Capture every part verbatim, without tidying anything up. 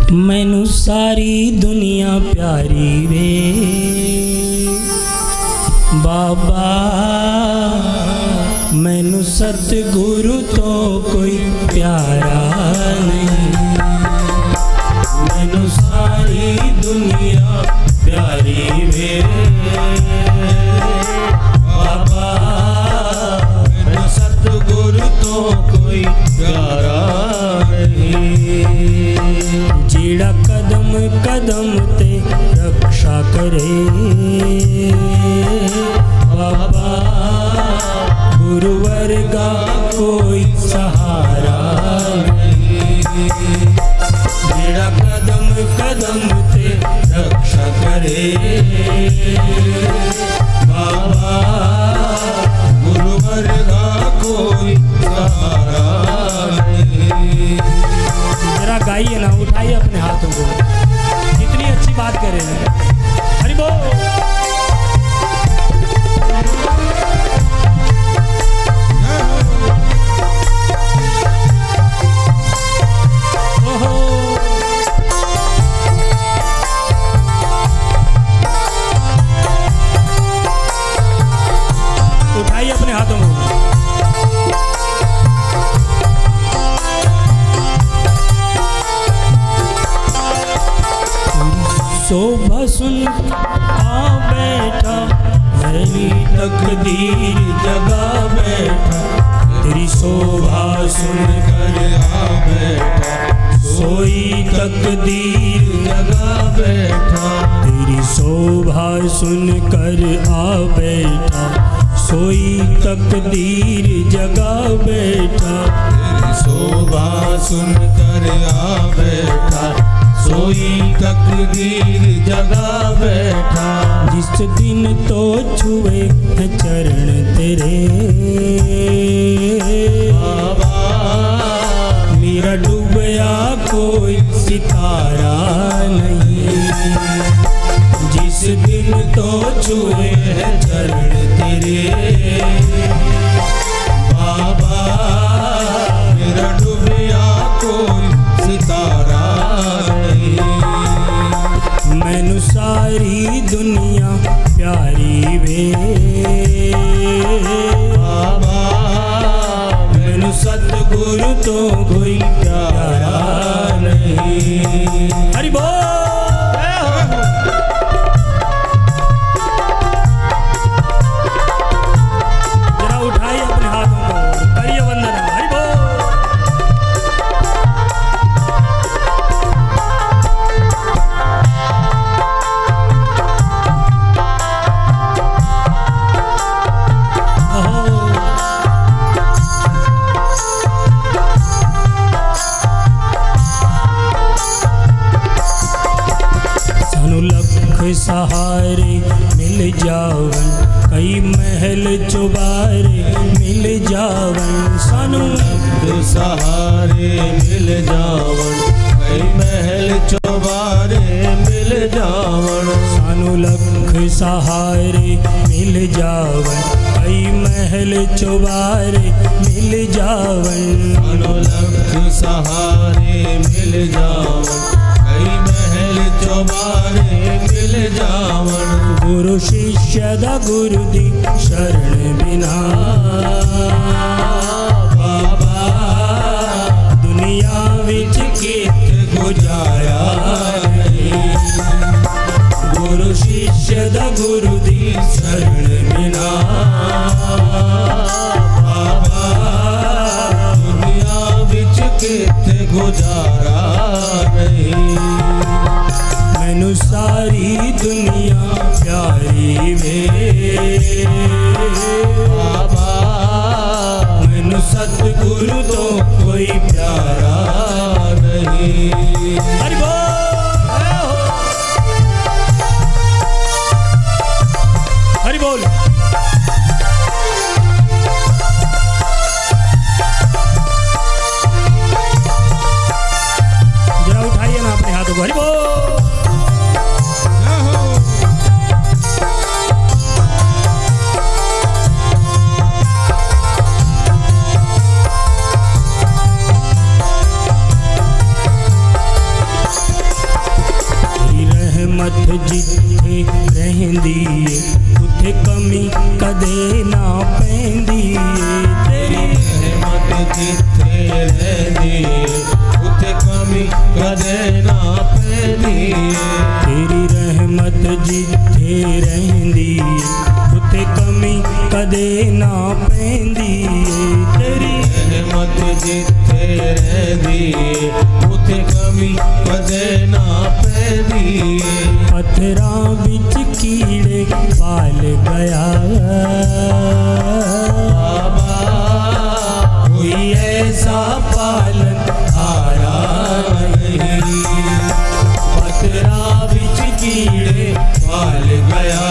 मैनू सारी दुनिया प्यारी वे बाबा, मैनू सतगुरु तो कोई प्यारा नहीं। मैनू सारी दुनिया प्यारी वे बाबा, मैनू सतगुरु तो कोई प्यारा नहीं। जीड़ा कदम कदम ते रक्षा करे बाबा, गुरु वर्गा कोई सहारा नहीं। जीड़ा कदम कदम ते रक्षा करे बाबा, गुरु वर्गा कोई सहारा नहीं। जरा गाइए ना, उठाइए अपने हाथों को, कितनी अच्छी बात कर रहे हैं। हरि बोल। उठाइए अपने हाथों को। शोभा सुन आ बैठा, मेरी तकदीर जगा बैठा। तेरी शोभा सुन कर आ बैठा, सोई तकदीर जगा बैठा। तेरी शोभा सुन कर आ बैठा, सोई तकदीर जगा बैठा। तेरी शोभा सुन कर आ बैठा, सोई तकदीर जगा बैठा। जिस दिन तो छुए है चरण तेरे बाबा, मेरा डूबया कोई सितारा नहीं। जिस दिन तो छुए है चरण तेरे बाबा, मेरा डूबया कोई सितारा नहीं। मैनू सारी दुनिया प्यारी वे बाबा, मैनू सतगुरु तो कोई प्यारा नहीं। हरि बोल। सहारे मिल जावन, कई महल चुबारे मिल जावन। सानू सहारे मिल जावन, कई महल चुबारे मिल जावन। सानू लख सहारे मिल जावन, कई महल चुबारे मिल जावन। सानू लख सहारे मिल जावन, कई महल चुबारे मिल जावन। गुरु शिष्य दा गुरु दी शरण बिना बाबा, दुनिया विच कित गुजारा नहीं। गुरु शिष्य दा गुरु दी शरण बिना बाबा, दुनिया विच कित गुजारा नहीं। मैनू सारी दुनिया प्यारी वे बाबा, मैनू सतगुरु तो कोई प्यारा नहीं। हरि बोल। हरि बोल। जरा उठाइए ना अपने हाथों को। हरि बोल। जिथे रहंदी ए उथे कमी कदे ना पैंदी ए। तेरी रहमत जिथे रहंदी ए उथे कमी कदे ना पैंदी ए। तेरी रहमत जिथे रहंदी ए उथे कमी कदे ना पैंदी ए। तेरी रहमत जिथे रहंदी ए उथे कमी कदे ना पैंदी ए। पत्थरां विच कीड़े पाल गया बाबा कोई ऐसा पालन हारा नहीं। पत्थरां विच कीड़े पाल गया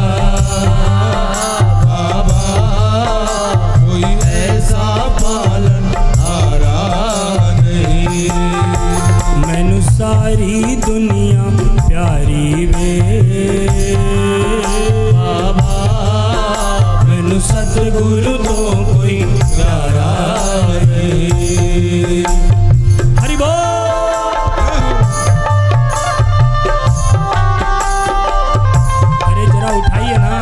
बाबा कोई ऐसा पालन हारा नहीं। मैनू सारी दुनिया प्यारी वे बाबा मैनू सतगुरु तो कोई प्यारा नहीं। हरि बोल। अरे जरा उठाइए ना,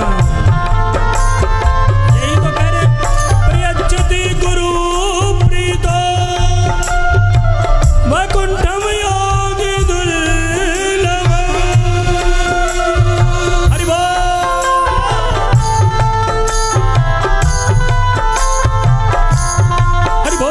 यही तो कह रहे प्रियच्युति गुरु प्रीतो वैकुंठम योगी दुर्लभ। हरि बोल। हरि बोल।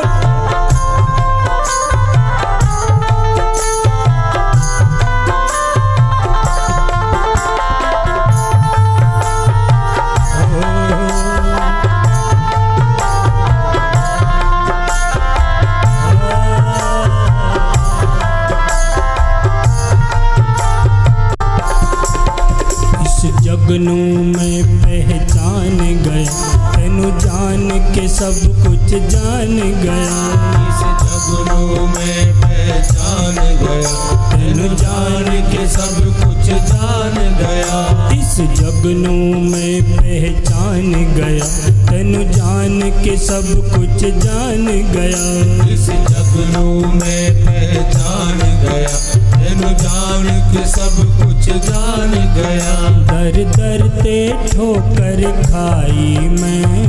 इस जगनू में पहचान गया तेनू जान के सब कुछ जान गया। इस जगनू में पहचान गया तेनू जान के सब कुछ जान गया। इस जगनू में पहचान गया तेनू जान के सब कुछ जान गया। इस जगनू में पहचान गया तेनू जान के सब कुछ जान गया। दर दर ते ठोकर खाई मैं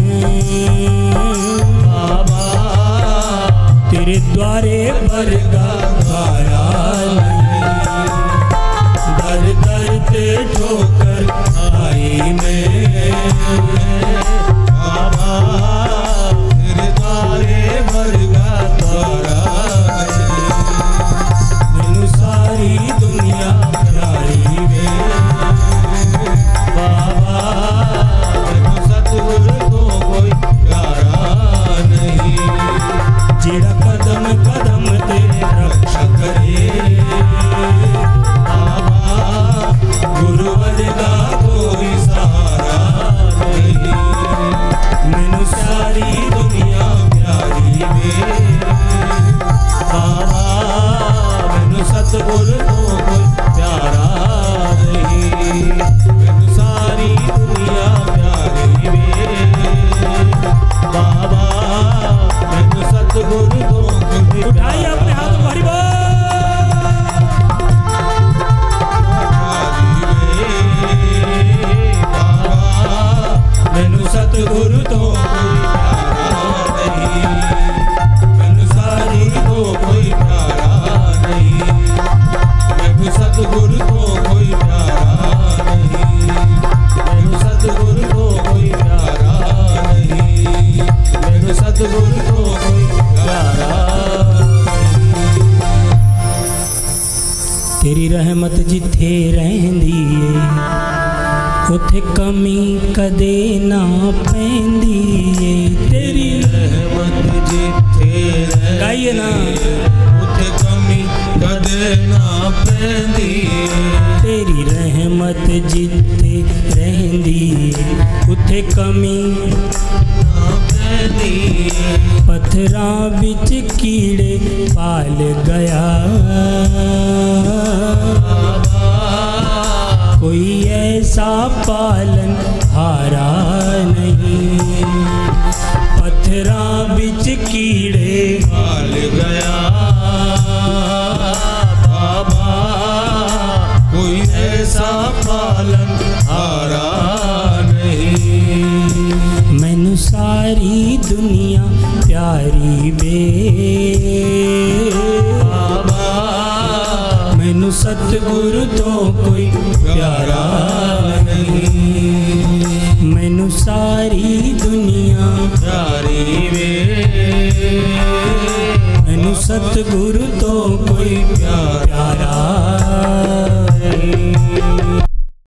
बाबा तेरे द्वारे बरगा खाया नहीं। दर दर ते ठोकर खाई मैं बाबा तेरे द्वारे बरगा द्वारा मैनू सारी दुनिया प्यारी वे बाबा तेनू सतगुरु तो कोई प्यारा नहीं। जेड़ा कदम कदम ते रक्षा करे बाबा गुरु वर्गा कोई सहारा नहीं। मैनू सारी दुनिया प्यारी वे बाबा मैनू सतगुरु तो कोई प्यारा नहीं। मैनू सारी दुनिया प्यारी वे बाबा मैनू सतगुरु तो कोई उठाइए अपने हाथ को। हरि बोल। मैनू सतगुरु तो कोई प्यारा नहीं। मैनू सारी तो कोई प्यारा नहीं। मैनू सतगुरु तो कोई प्यारा नहीं। मैनू सतगुरु तो कोई प्यारा नहीं। मैनू सतगुरु तो कोई प्यारा नहीं। तेरी रहमत जिथे रहंदी ए उथे कमी कदे ना पैंदी ए। तेरी रहमत जिथे गाइए ना। उथे कमी कदे ना पैंदी तेरी रहमत जिथे रहंदी ए उथे कमी ना पैंदी पत्थरां विच कीड़े पाल गया कोई ऐसा पालन हारा नहीं। पत्थरां विच कीड़े पाल गया बाबा कोई ऐसा दुनिया प्यारी वे बाबा मैनू सतगुरु तो कोई प्यारा नहीं, मैनू सारी दुनिया प्यारी वे मैनू सतगुरु